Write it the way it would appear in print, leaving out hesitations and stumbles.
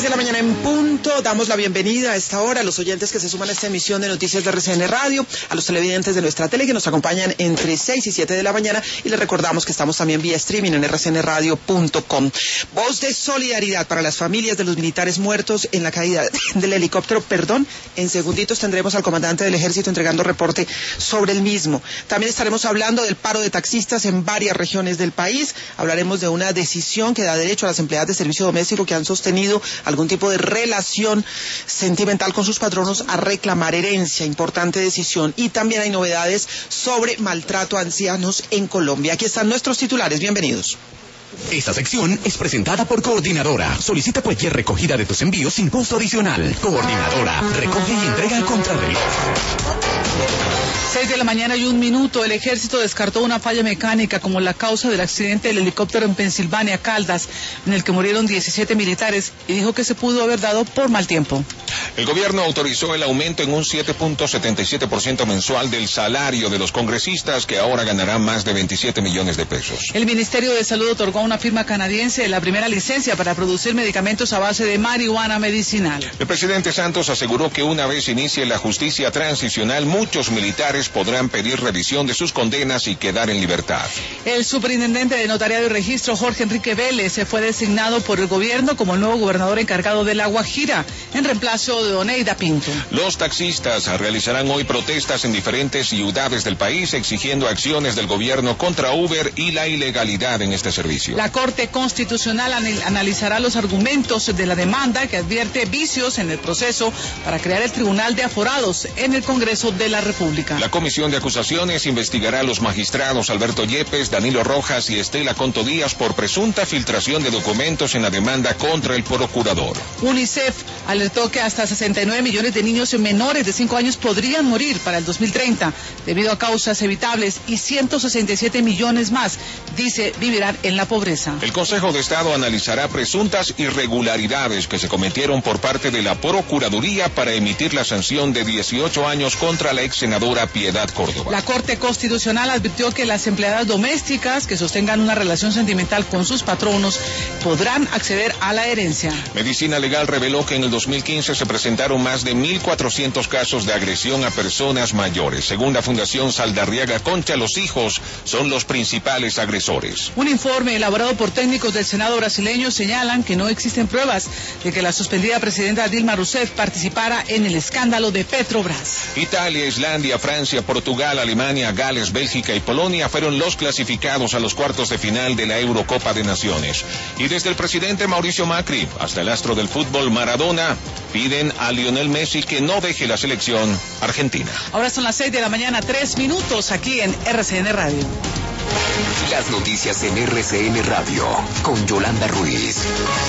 6 de la mañana en punto, damos la bienvenida a esta hora a los oyentes que se suman a esta emisión de Noticias de RCN Radio, a los televidentes de nuestra tele que nos acompañan entre 6 y 7 de la mañana, y les recordamos que estamos también vía streaming en rcnradio.com. Voz de solidaridad para las familias de los militares muertos en la caída del helicóptero, en segunditos tendremos al comandante del ejército entregando reporte sobre el mismo. También estaremos hablando del paro de taxistas en varias regiones del país, hablaremos de una decisión que da derecho a las empleadas de servicio doméstico que han sostenido algún tipo de relación sentimental con sus patronos a reclamar herencia, importante decisión. Y también hay novedades sobre maltrato a ancianos en Colombia. Aquí están nuestros titulares, bienvenidos. Esta sección es presentada por Coordinadora. Solicita cualquier recogida de tus envíos sin costo adicional. Coordinadora, recoge y entrega al contrarreloj. 6 de la mañana y 1 minuto, el ejército descartó una falla mecánica como la causa del accidente del helicóptero en Pensilvania, Caldas, en el que murieron 17 militares, y dijo que se pudo haber dado por mal tiempo. El gobierno autorizó el aumento en un 7.77% mensual del salario de los congresistas, que ahora ganarán más de 27 millones de pesos. El Ministerio de Salud otorgó a una firma canadiense la primera licencia para producir medicamentos a base de marihuana medicinal. El presidente Santos aseguró que una vez inicie la justicia transicional, muchos militares podrán pedir revisión de sus condenas y quedar en libertad. El superintendente de Notariado y Registro, Jorge Enrique Vélez, se fue designado por el gobierno como el nuevo gobernador encargado de La Guajira, en reemplazo de Oneida Pinto. Los taxistas realizarán hoy protestas en diferentes ciudades del país exigiendo acciones del gobierno contra Uber y la ilegalidad en este servicio. La Corte Constitucional analizará los argumentos de la demanda que advierte vicios en el proceso para crear el Tribunal de Aforados en el Congreso de la República. La Comisión de Acusaciones investigará a los magistrados Alberto Yepes, Danilo Rojas y Estela Conto Díaz por presunta filtración de documentos en la demanda contra el procurador. UNICEF alertó que hasta 69 millones de niños menores de 5 años podrían morir para el 2030 debido a causas evitables, y 167 millones más, dice, vivirán en la pobreza. El Consejo de Estado analizará presuntas irregularidades que se cometieron por parte de la Procuraduría para emitir la sanción de 18 años contra la ex senadora Piedad Córdoba. La Corte Constitucional advirtió que las empleadas domésticas que sostengan una relación sentimental con sus patronos podrán acceder a la herencia. Medicina Legal reveló que en el 2015 se presentaron más de 1.400 casos de agresión a personas mayores. Según la Fundación Saldarriaga Concha, los hijos son los principales agresores. Un informe elaborado por técnicos del Senado brasileño señalan que no existen pruebas de que la suspendida presidenta Dilma Rousseff participara en el escándalo de Petrobras. Italia, Islandia, Francia, Portugal, Alemania, Gales, Bélgica y Polonia fueron los clasificados a los cuartos de final de la Eurocopa de Naciones. Y desde el presidente Mauricio Macri hasta el astro del fútbol Maradona piden a Lionel Messi que no deje la selección argentina. Ahora son las 6 de la mañana, 3 minutos aquí en RCN Radio. Las noticias en RCN Radio con Yolanda Ruiz.